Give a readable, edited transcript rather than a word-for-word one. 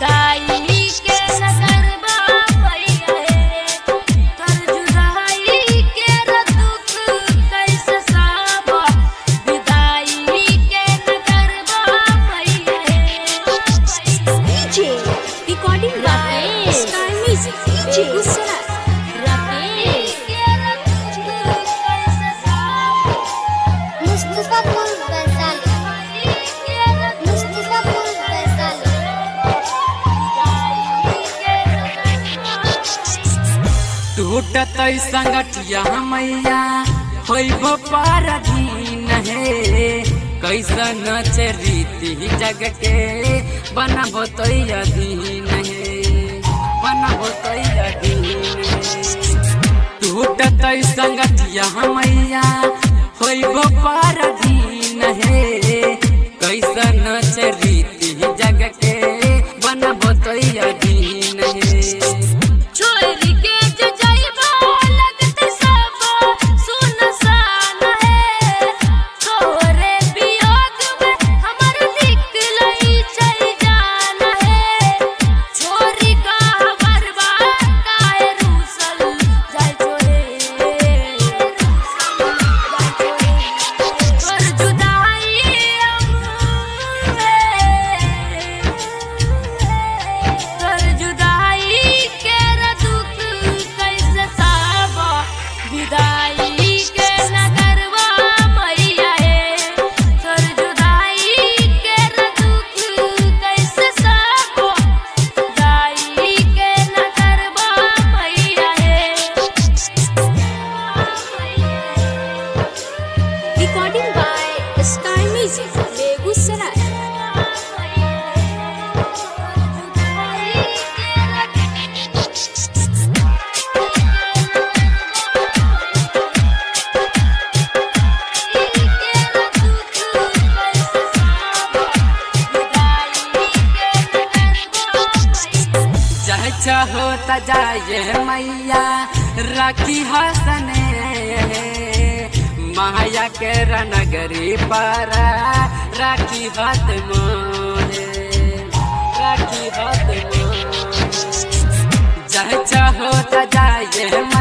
विदाई के न करबा मैया कर जुदाई के न दुख कैसे साबा विदाई के न करबा मैया DJ recording by Sky Music DJ Gusara Mustafapur Vaishali Mustafapur Vaishali टूटत संगठिया मैया होइब पराधीन हे कैसन चरिती जग के बनबो तो अधीन हे बनबो तो अधीन टूटत संगठिया मैया होइब पराधीन हे कैसन चरिती जग के बनबो तो अधीन हे छोरी के जो जाइबा लगत सब सुनसान है तोरे वियोग में हमर निकलई चल जान है छोरी का बरबा काहे रूसल जाय छोरे कर जुदाई कर जुदाई के न दुख कैसे साबा विदाई के न करबा मैया कर जुदाई के न दुख कैसे साबा विदाई के न करबा मैया recording by Sky Music Begusaray चाहे चाहो त जाए मैया राखी हसने माया के रनगरी पर राखी हाथ मोहे राखी हाथ मोहे चाहे चाहो त जाए